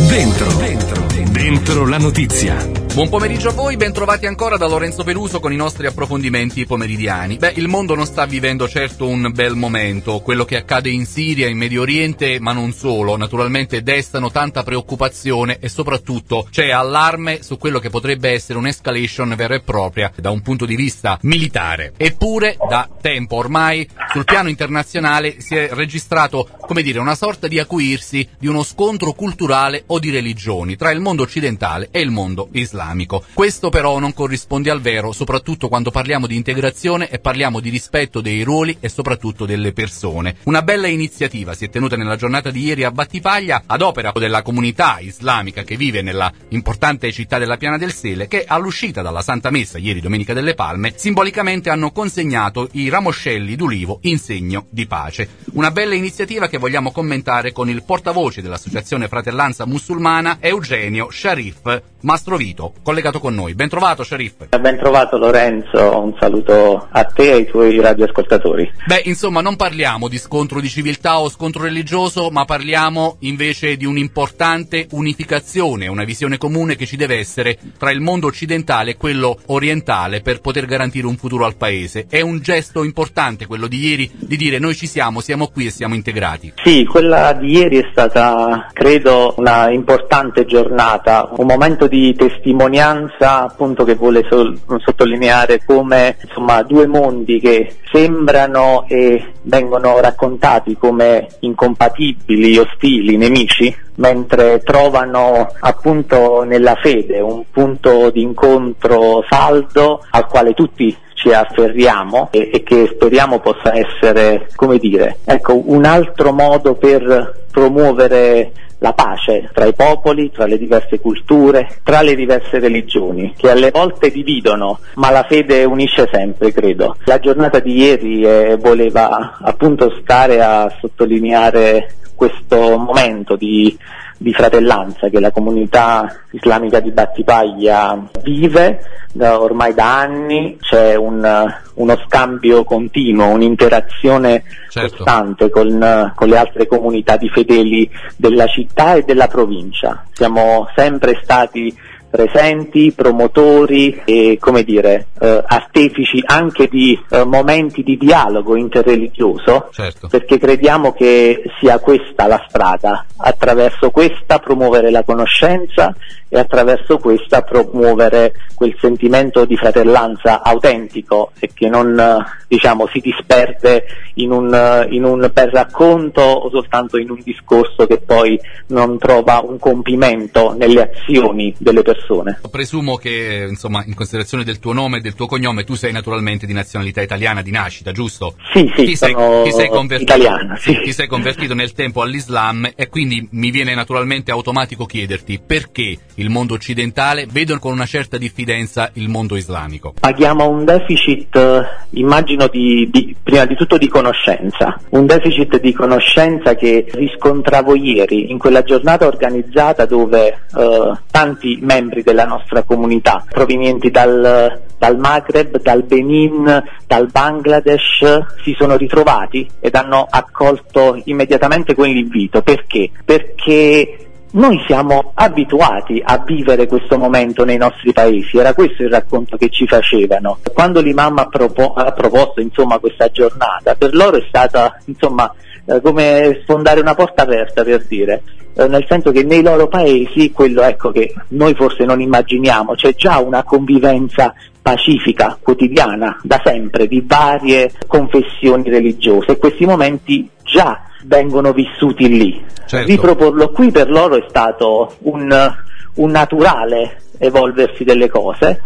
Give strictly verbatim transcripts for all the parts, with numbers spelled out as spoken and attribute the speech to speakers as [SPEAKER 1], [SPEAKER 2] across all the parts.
[SPEAKER 1] Dentro, dentro, dentro la notizia.
[SPEAKER 2] Buon pomeriggio a voi, bentrovati ancora da Lorenzo Peluso con i nostri approfondimenti pomeridiani. Beh, il mondo non sta vivendo certo un bel momento. Quello che accade in Siria, in Medio Oriente, ma non solo, naturalmente destano tanta preoccupazione e soprattutto c'è allarme su quello che potrebbe essere un'escalation vera e propria da un punto di vista militare. Eppure, da tempo ormai, sul piano internazionale si è registrato, come dire, una sorta di acuirsi di uno scontro culturale o di religioni tra il mondo occidentale e il mondo islamico. Questo però non corrisponde al vero, soprattutto quando parliamo di integrazione e parliamo di rispetto dei ruoli e soprattutto delle persone. Una bella iniziativa si è tenuta nella giornata di ieri a Battipaglia ad opera della comunità islamica che vive nella importante città della Piana del Sele, che all'uscita dalla Santa Messa ieri Domenica delle Palme simbolicamente hanno consegnato i ramoscelli d'ulivo in segno di pace. Una bella iniziativa che vogliamo commentare con il portavoce dell'Associazione Fratellanza Musulmana, Eugenio Sharif Mastrovito, collegato con noi. Ben trovato, Sharif.
[SPEAKER 3] Ben trovato, Lorenzo, un saluto a te e ai tuoi radioascoltatori.
[SPEAKER 2] Beh, insomma, non parliamo di scontro di civiltà o scontro religioso, ma parliamo invece di un'importante unificazione, una visione comune che ci deve essere tra il mondo occidentale e quello orientale per poter garantire un futuro al paese. È un gesto importante quello di ieri, di dire noi ci siamo, siamo qui e siamo integrati.
[SPEAKER 3] Sì, quella di ieri è stata, credo, una importante giornata, un momento di testimonianza appunto che vuole sol- sottolineare come insomma due mondi che sembrano e vengono raccontati come incompatibili, ostili, nemici, mentre trovano appunto nella fede un punto di incontro saldo al quale tutti ci afferriamo e, e che speriamo possa essere, come dire, ecco, un altro modo per promuovere la pace tra i popoli, tra le diverse culture, tra le diverse religioni, che alle volte dividono, ma la fede unisce sempre, credo. La giornata di ieri eh, voleva appunto stare a sottolineare questo momento di, di fratellanza che la comunità islamica di Battipaglia vive da, ormai da anni. C'è un, uno scambio continuo, un'interazione certo. costante con, con le altre comunità di fedeli della città e della provincia. Siamo sempre stati presenti, promotori e, come dire, eh, artefici anche di eh, momenti di dialogo interreligioso, certo. perché crediamo che sia questa la strada, attraverso questa promuovere la conoscenza e attraverso questa promuovere quel sentimento di fratellanza autentico e che non eh, diciamo si disperde in un, in un bel racconto o soltanto in un discorso che poi non trova un compimento nelle azioni delle persone.
[SPEAKER 2] Presumo che, insomma, in considerazione del tuo nome e del tuo cognome, tu sei naturalmente di nazionalità italiana di nascita, giusto?
[SPEAKER 3] Sì, sì,
[SPEAKER 2] ti
[SPEAKER 3] sono
[SPEAKER 2] sei, ti sei convertito,
[SPEAKER 3] italiana, sì.
[SPEAKER 2] Ti sei convertito nel tempo all'Islam e quindi mi viene naturalmente automatico chiederti perché il mondo occidentale vede con una certa diffidenza il mondo islamico.
[SPEAKER 3] Paghiamo un deficit, immagino, di, di prima di tutto di conoscenza, un deficit di conoscenza che riscontravo ieri in quella giornata organizzata dove eh, tanti membri della nostra comunità provenienti dal, dal Maghreb, dal Benin, dal Bangladesh si sono ritrovati ed hanno accolto immediatamente quell'invito. Perché? Perché noi siamo abituati a vivere questo momento nei nostri paesi, era questo il racconto che ci facevano. Quando l'imam ha, propo- ha proposto insomma questa giornata, per loro è stata insomma eh, come sfondare una porta aperta, per dire, eh, nel senso che nei loro paesi, quello ecco che noi forse non immaginiamo, c'è già una convivenza pacifica, quotidiana, da sempre, di varie confessioni religiose e questi momenti già vengono vissuti lì. Certo. Riproporlo qui per loro è stato un, un naturale evolversi delle cose,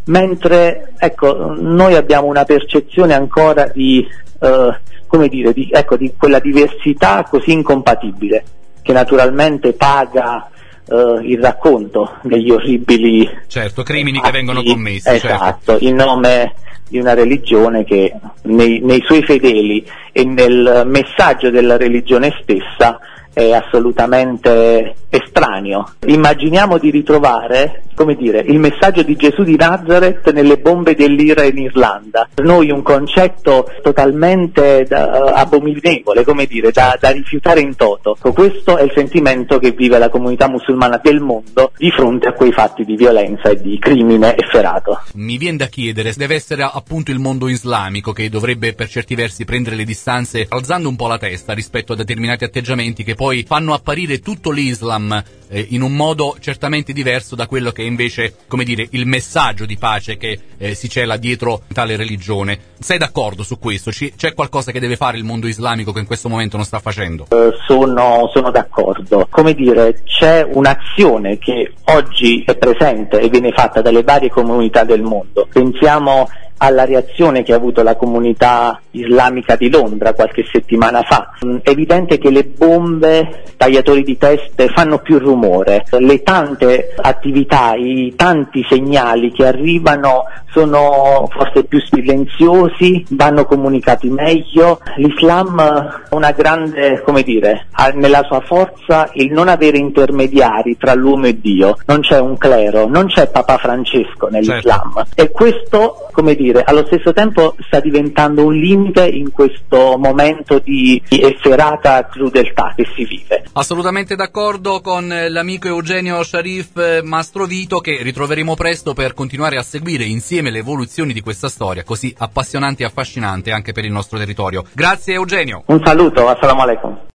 [SPEAKER 3] mentre ecco noi abbiamo una percezione ancora di eh, come dire di, ecco, di quella diversità così incompatibile che naturalmente paga eh, il racconto degli orribili
[SPEAKER 2] certo crimini atti, che vengono commessi.
[SPEAKER 3] Esatto,
[SPEAKER 2] certo.
[SPEAKER 3] in nome di una religione che nei, nei suoi fedeli e nel messaggio della religione stessa è assolutamente estraneo. Immaginiamo di ritrovare, come dire, il messaggio di Gesù di Nazareth nelle bombe dell'Ira in Irlanda. Per noi un concetto totalmente da, abominevole, come dire, da, da rifiutare in toto. Questo è il sentimento che vive la comunità musulmana del mondo di fronte a quei fatti di violenza e di crimine efferato.
[SPEAKER 2] Mi viene da chiedere, deve essere appunto il mondo islamico che dovrebbe per certi versi prendere le distanze alzando un po' la testa rispetto a determinati atteggiamenti che poi fanno apparire tutto l'Islam eh, in un modo certamente diverso da quello che è invece, come dire, il messaggio di pace che eh, si cela dietro tale religione. Sei d'accordo su questo? C- c'è qualcosa che deve fare il mondo islamico che in questo momento non sta facendo?
[SPEAKER 3] Uh, sono, sono d'accordo. Come dire, c'è un'azione che oggi è presente e viene fatta dalle varie comunità del mondo. Pensiamo alla reazione che ha avuto la comunità islamica di Londra qualche settimana fa. È evidente che le bombe, tagliatori di teste fanno più rumore, le tante attività, i tanti segnali che arrivano sono forse più silenziosi, vanno comunicati meglio. L'Islam ha una grande, come dire, ha nella sua forza il non avere intermediari tra l'uomo e Dio. Non c'è un clero, non c'è Papa Francesco nell'Islam. Certo. E questo, come dire, allo stesso tempo sta diventando un limite in questo momento di efferata crudeltà che si vive.
[SPEAKER 2] Assolutamente d'accordo con l'amico Eugenio Sharif Mastrovito, che ritroveremo presto per continuare a seguire insieme le evoluzioni di questa storia così appassionante e affascinante anche per il nostro territorio. Grazie Eugenio.
[SPEAKER 3] Un saluto, assalamu alaikum.